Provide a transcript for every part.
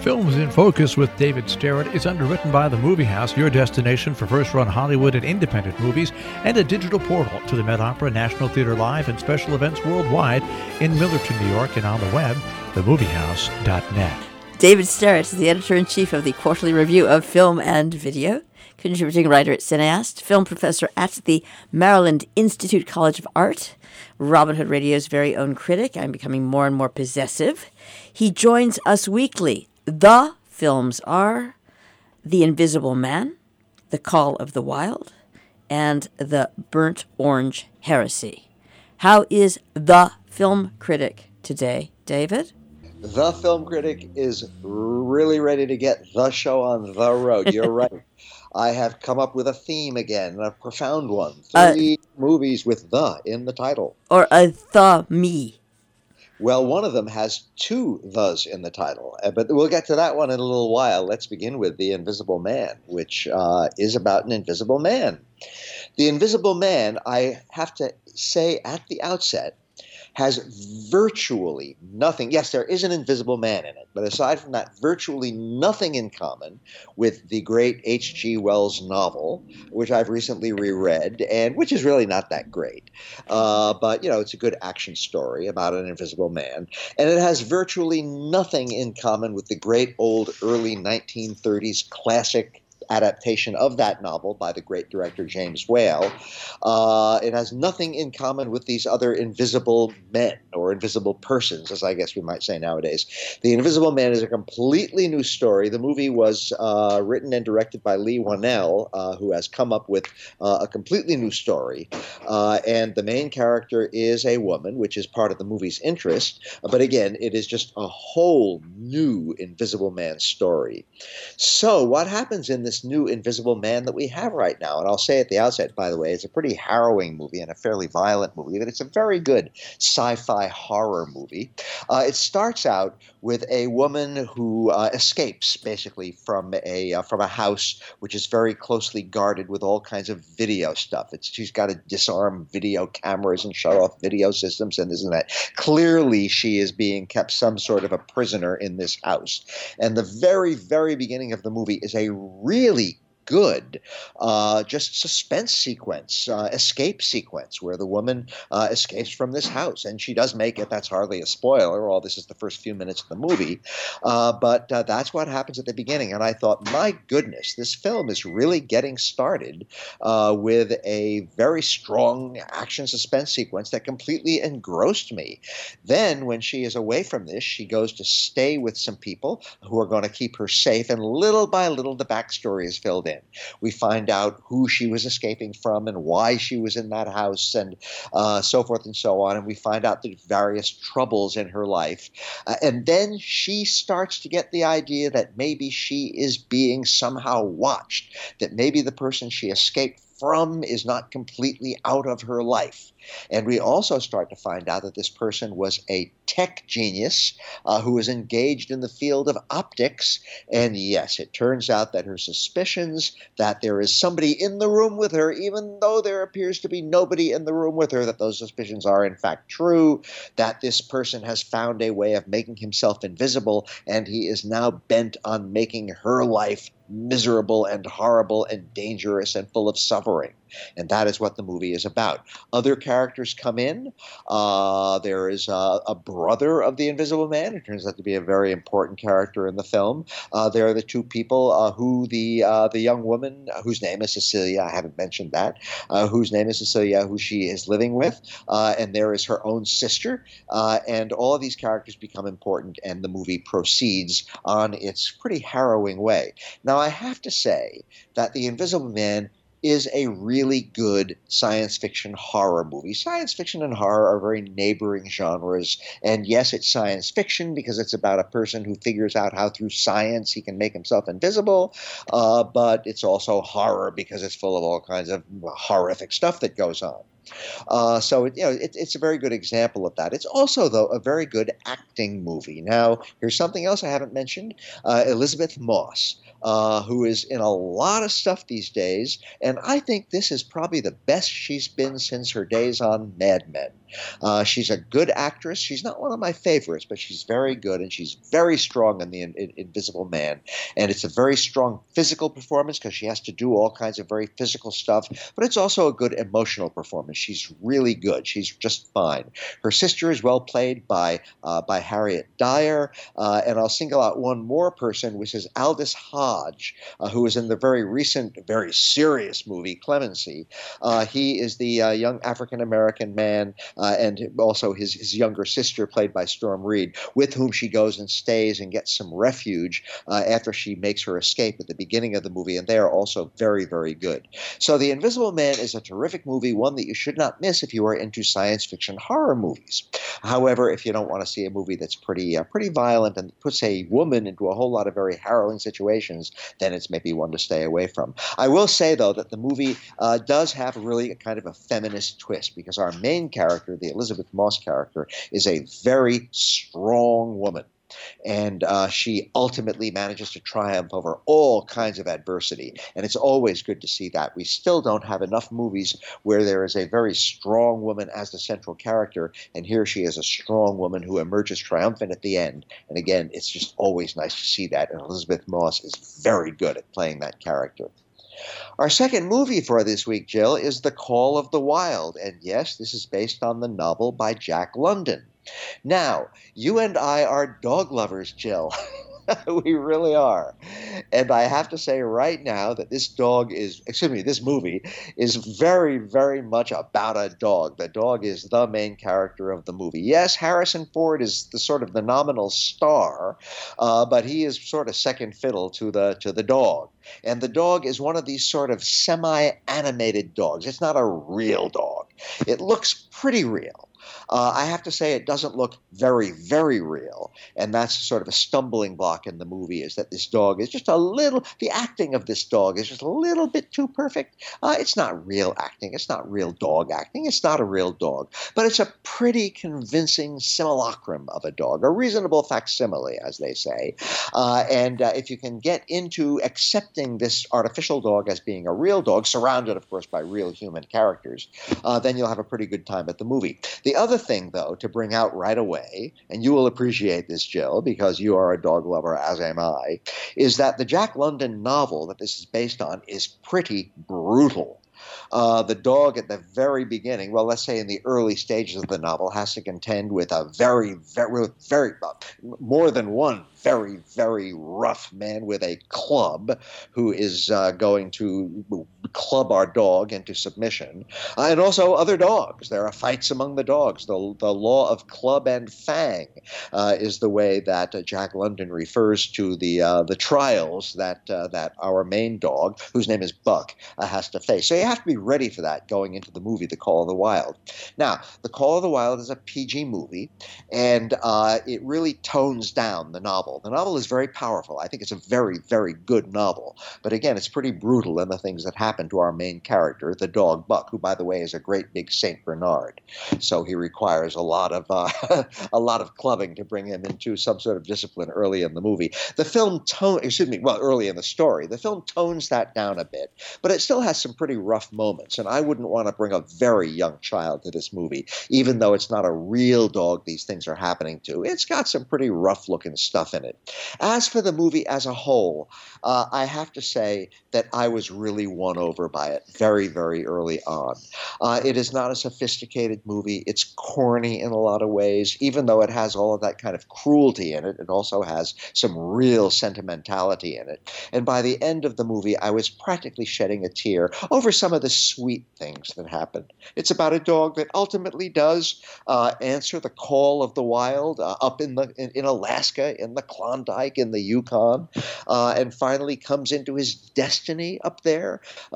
Films in Focus with David Starrett is underwritten by The Movie House, your destination for first-run Hollywood and independent movies, and a digital portal to the Met Opera, National Theater Live, and special events worldwide in Millerton, New York, and on the web, themoviehouse.net. David Starrett is the editor-in-chief of the Quarterly Review of Film and Video, contributing writer at Cineast, film professor at the Maryland Institute College of Art, Robin Hood Radio's very own critic. I'm becoming more and more possessive. He joins us weekly. The films are The Invisible Man, The Call of the Wild, and The Burnt Orange Heresy. How is the film critic today, David? The film critic is really ready to get the show on the road. You're right. I have come up with a theme again, a profound one. 3 movies with "the" in the title. Or a the-me. Well, one of them has 2 "thes" in the title, but we'll get to that one in a little while. Let's begin with The Invisible Man, which is about an invisible man. The Invisible Man, I have to say at the outset, has virtually nothing. Yes, there is an invisible man in it, but aside from that, virtually nothing in common with the great H.G. Wells novel, which I've recently reread, and which is really not that great. But, you know, it's a good action story about an invisible man. And it has virtually nothing in common with the great old early 1930s classic adaptation of that novel by the great director James Whale. It has nothing in common with these other invisible men or invisible persons, as I guess we might say nowadays. The Invisible Man is a completely new story. The movie was written and directed by Leigh Whannell, who has come up with a completely new story. And the main character is a woman, which is part of the movie's interest. But again, it is just a whole new Invisible Man story. So what happens in this new Invisible Man that we have right now? And I'll say at the outset, by the way, it's a pretty harrowing movie and a fairly violent movie, but it's a very good sci-fi horror movie. It starts out with a woman who escapes basically from a house which is very closely guarded with all kinds of video stuff. She's got to disarm video cameras and shut off video systems and this and that. Clearly, she is being kept some sort of a prisoner in this house. And the very, very beginning of the movie is a really good just suspense sequence, escape sequence, where the woman escapes from this house. And she does make it. That's hardly a spoiler. All this is the first few minutes of the movie. But that's what happens at the beginning. And I thought, my goodness, this film is really getting started with a very strong action suspense sequence that completely engrossed me. Then when she is away from this, she goes to stay with some people who are going to keep her safe. And little by little, the backstory is filled in. We find out who she was escaping from and why she was in that house and so forth and so on. And we find out the various troubles in her life. And then she starts to get the idea that maybe she is being somehow watched, that maybe the person she escaped from is not completely out of her life. And we also start to find out that this person was a tech genius who was engaged in the field of optics. And yes, it turns out that her suspicions that there is somebody in the room with her, even though there appears to be nobody in the room with her, that those suspicions are in fact true, that this person has found a way of making himself invisible, and he is now bent on making her life miserable and horrible and dangerous and full of suffering. And that is what the movie is about. Other characters come in. There is a brother of the Invisible Man, who turns out to be a very important character in the film. There are the 2 people who the young woman, whose name is Cecilia, I haven't mentioned that, whose name is Cecilia, who she is living with. And there is her own sister. And all of these characters become important, and the movie proceeds on its pretty harrowing way. Now, I have to say that The Invisible Man is a really good science fiction horror movie. Science fiction and horror are very neighboring genres. And yes, it's science fiction because it's about a person who figures out how through science he can make himself invisible. But it's also horror because it's full of all kinds of horrific stuff that goes on. It's a very good example of that. It's also, though, a very good acting movie. Now, here's something else I haven't mentioned. Elizabeth Moss, who is in a lot of stuff these days, and I think this is probably the best she's been since her days on Mad Men. She's a good actress. She's not one of my favorites, but she's very good, and she's very strong in The Invisible Man. And it's a very strong physical performance because she has to do all kinds of very physical stuff, but it's also a good emotional performance. She's really good. She's just fine. Her sister is well played by Harriet Dyer, and I'll single out one more person, which is Aldous Hodge, who is in the very recent, very serious movie Clemency. He is the young African-American man, and also his younger sister, played by Storm Reed, with whom she goes and stays and gets some refuge after she makes her escape at the beginning of the movie, and they are also very, very good. So The Invisible Man is a terrific movie, one that you should not miss if you are into science fiction horror movies. However, if you don't want to see a movie that's pretty violent and puts a woman into a whole lot of very harrowing situations, then it's maybe one to stay away from. I will say, though, that the movie does have really a kind of a feminist twist, because our main character, the Elizabeth Moss character, is a very strong woman. And she ultimately manages to triumph over all kinds of adversity. And it's always good to see that. We still don't have enough movies where there is a very strong woman as the central character. And here she is, a strong woman who emerges triumphant at the end. And again, it's just always nice to see that. And Elizabeth Moss is very good at playing that character. Our second movie for this week, Jill, is The Call of the Wild. And yes, this is based on the novel by Jack London. Now, you and I are dog lovers, Jill. We really are. And I have to say right now that this movie is very, very much about a dog. The dog is the main character of the movie. Yes, Harrison Ford is the nominal star, but he is sort of second fiddle to the dog. And the dog is one of these sort of semi-animated dogs. It's not a real dog. It looks pretty real. I have to say it doesn't look very, very real. And that's sort of a stumbling block in the movie, is that this dog is just the acting of this dog is just a little bit too perfect. It's not real acting. It's not real dog acting. It's not a real dog. But it's a pretty convincing simulacrum of a dog, a reasonable facsimile, as they say. And if you can get into accepting this artificial dog as being a real dog, surrounded, of course, by real human characters, then you'll have a pretty good time at the movie. The other thing, though, to bring out right away, and you will appreciate this, Jill, because you are a dog lover, as am I, is that the Jack London novel that this is based on is pretty brutal. The dog at the very beginning, well, let's say in the early stages of the novel, has to contend with a very, very, very, more than one very, very rough man with a club who is going to club our dog into submission, and also other dogs. There are fights among the dogs. The law of club and fang is the way that Jack London refers to the trials that our main dog, whose name is Buck, has to face. So you have to be ready for that going into the movie, The Call of the Wild. Now, The Call of the Wild is a PG movie, and it really tones down the novel. The novel is very powerful. I think it's a very, very good novel. But again, it's pretty brutal in the things that happen to our main character, the dog Buck, who, by the way, is a great big Saint Bernard. So he requires a lot of clubbing to bring him into some sort of discipline early in the movie. The film early in the story. The film tones that down a bit, but it still has some pretty rough moments. And I wouldn't want to bring a very young child to this movie, even though it's not a real dog these things are happening to. It's got some pretty rough-looking stuff in it. As for the movie as a whole, I have to say that I was really won over by it very, very early on. It is not a sophisticated movie. It's corny in a lot of ways. Even though it has all of that kind of cruelty in it, it also has some real sentimentality in it. And by the end of the movie, I was practically shedding a tear over some of the sweet things that happen. It's about a dog that ultimately does answer the call of the wild up in Alaska, in the Klondike, in the Yukon, and finally comes into his destiny up there.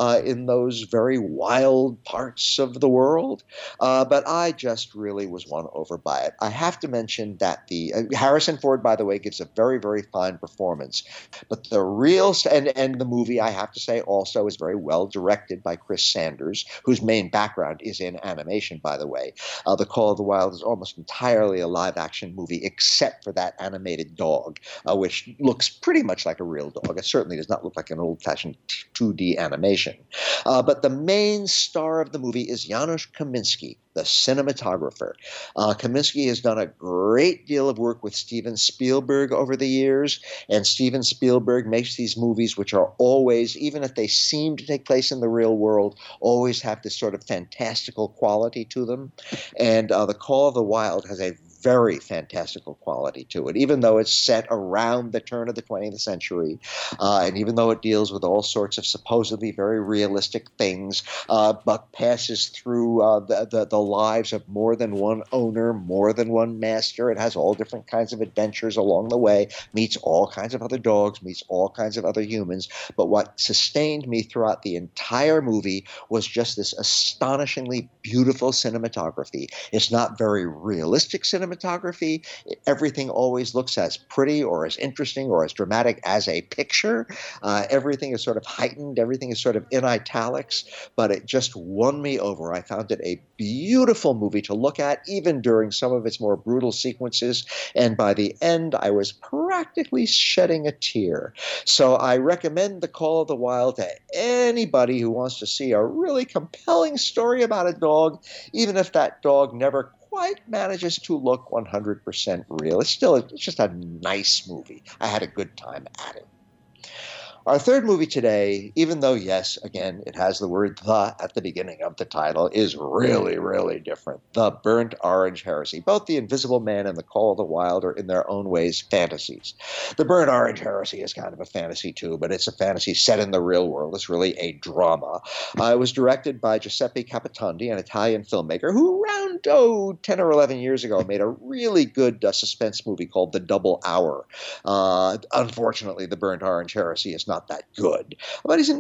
in those very wild parts of the world. But I just really was won over by it. I have to mention that the Harrison Ford, by the way, gives a very, very fine performance. But the real and the movie, I have to say, also is very well directed by Chris Sanders, whose main background is in animation, by the way. The Call of the Wild is almost entirely a live-action movie, except for that animated dog, which looks pretty much like a real dog. It certainly does not look like an old-fashioned 2D animation. But the main star of the movie is Janusz Kaminski, the cinematographer. Kaminski has done a great deal of work with Steven Spielberg over the years, and Steven Spielberg makes these movies which are always, even if they seem to take place in the real world, always have this sort of fantastical quality to them. And The Call of the Wild has a very fantastical quality to it, even though it's set around the turn of the 20th century, and even though it deals with all sorts of supposedly very realistic things. Buck passes through the lives of more than one owner, more than one master. It has all different kinds of adventures along the way, meets all kinds of other dogs, meets all kinds of other humans. But what sustained me throughout the entire movie was just this astonishingly beautiful cinematography. It's not very realistic cinematography. Everything always looks as pretty or as interesting or as dramatic as a picture. Everything is sort of heightened. Everything is sort of in italics, but it just won me over. I found it a beautiful movie to look at, even during some of its more brutal sequences. And by the end, I was practically shedding a tear. So I recommend The Call of the Wild to anybody who wants to see a really compelling story about a dog, even if that dog never quite manages to look 100% real. It's just a nice movie. I had a good time at it. Our third movie today, even though, yes, again, it has the word "the" at the beginning of the title, is really, really different. The Burnt Orange Heresy. Both The Invisible Man and The Call of the Wild are in their own ways fantasies. The Burnt Orange Heresy is kind of a fantasy too, but it's a fantasy set in the real world. It's really a drama. It was directed by Giuseppe Capotondi, an Italian filmmaker who around 10 or 11 years ago made a really good suspense movie called The Double Hour. Unfortunately, The Burnt Orange Heresy is not that good, but he's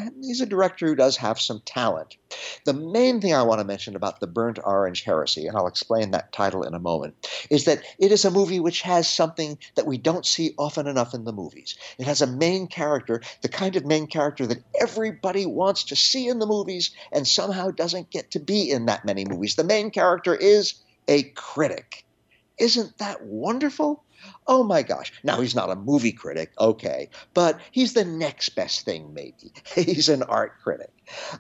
a director who does have some talent. The main thing I want to mention about The Burnt Orange Heresy, and I'll explain that title in a moment, is that it is a movie which has something that we don't see often enough in the movies. It has a main character, the kind of main character that everybody wants to see in the movies and somehow doesn't get to be in that many movies. The main character is a critic. Isn't that wonderful? Oh my gosh. Now, he's not a movie critic, okay, but he's the next best thing, maybe. He's an art critic.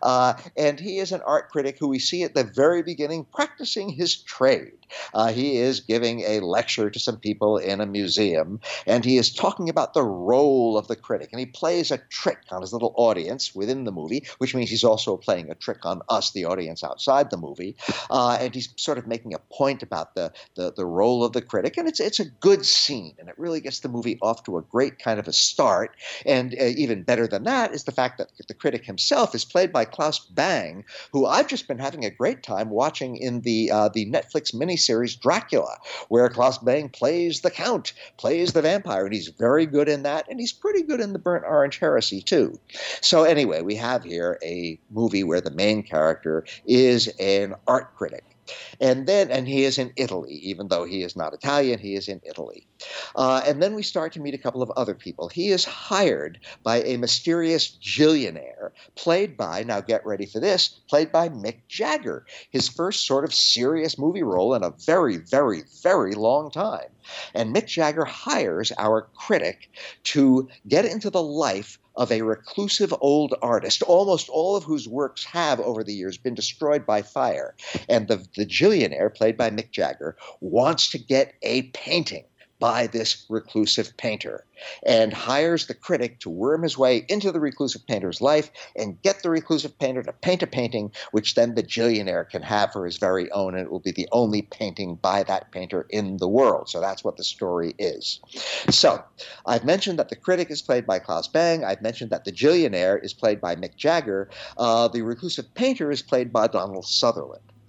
And he is an art critic who we see at the very beginning practicing his trade. He is giving a lecture to some people in a museum, and he is talking about the role of the critic. And he plays a trick on his little audience within the movie, which means he's also playing a trick on us, the audience outside the movie. And he's sort of making a point about the role of the critic. And it's a good scene, and it really gets the movie off to a great kind of a start. And even better than that is the fact that the critic himself is played by Klaus Bang, who I've just been having a great time watching in the Netflix miniseries Dracula, where Klaus Bang plays the Count, plays the vampire, and he's very good in that, and he's pretty good in The Burnt Orange Heresy too. So anyway, we have here a movie where the main character is an art critic. And he is in Italy, even though he is not Italian, he is in Italy. And then we start to meet a couple of other people. He is hired by a mysterious billionaire, played by, now get ready for this, played by Mick Jagger, his first sort of serious movie role in a very, very, very long time. And Mick Jagger hires our critic to get into the life of a reclusive old artist, almost all of whose works have, over the years, been destroyed by fire. And the billionaire, played by Mick Jagger, wants to get a painting by this reclusive painter, and hires the critic to worm his way into the reclusive painter's life and get the reclusive painter to paint a painting which then the billionaire can have for his very own, and it will be the only painting by that painter in the world. So that's what the story is. So I've mentioned that the critic is played by Klaus Bang. I've mentioned that the billionaire is played by Mick Jagger. The reclusive painter is played by Donald Sutherland.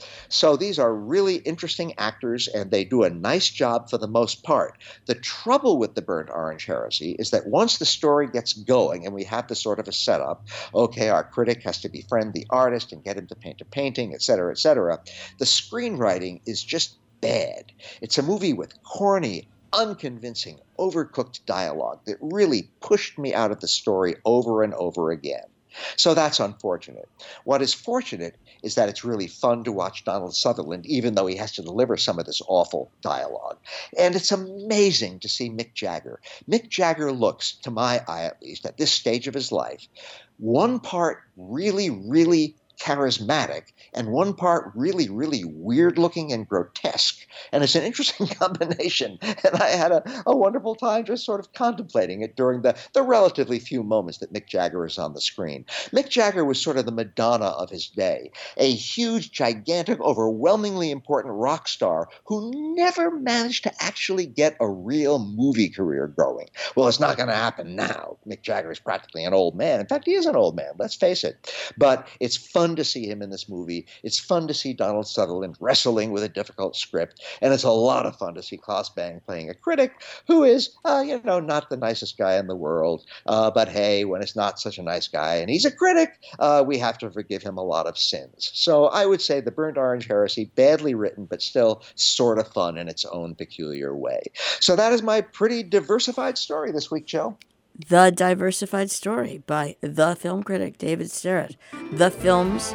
So these are really interesting actors, and they do a nice job for the most part. The trouble with The Burnt Orange Heresy is that once the story gets going and we have this sort of a setup, okay, our critic has to befriend the artist and get him to paint a painting, et cetera, the screenwriting is just bad. It's a movie with corny, unconvincing, overcooked dialogue that really pushed me out of the story over and over again. So that's unfortunate. What is fortunate is that it's really fun to watch Donald Sutherland, even though he has to deliver some of this awful dialogue. And it's amazing to see Mick Jagger. Mick Jagger looks, to my eye at least, at this stage of his life, one part really, really charismatic and one part really, really weird looking and grotesque. And it's an interesting combination. And I had a wonderful time just sort of contemplating it during the relatively few moments that Mick Jagger is on the screen. Mick Jagger was sort of the Madonna of his day, a huge, gigantic, overwhelmingly important rock star who never managed to actually get a real movie career going. Well, it's not going to happen now. Mick Jagger is practically an old man. In fact, he is an old man, let's face it. But it's fun to see him in this movie. It's fun to see Donald Sutherland wrestling with a difficult script. And it's a lot of fun to see Klaus Bang playing a critic who is, not the nicest guy in the world. But hey, when it's not such a nice guy and he's a critic, we have to forgive him a lot of sins. So I would say The Burnt Orange Heresy, badly written, but still sort of fun in its own peculiar way. So that is my pretty diversified story this week, Joe. The Diversified Story by the film critic David Sterrett. The films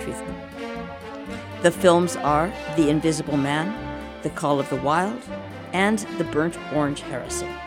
are The Invisible Man, The Call of the Wild, and The Burnt Orange Heresy.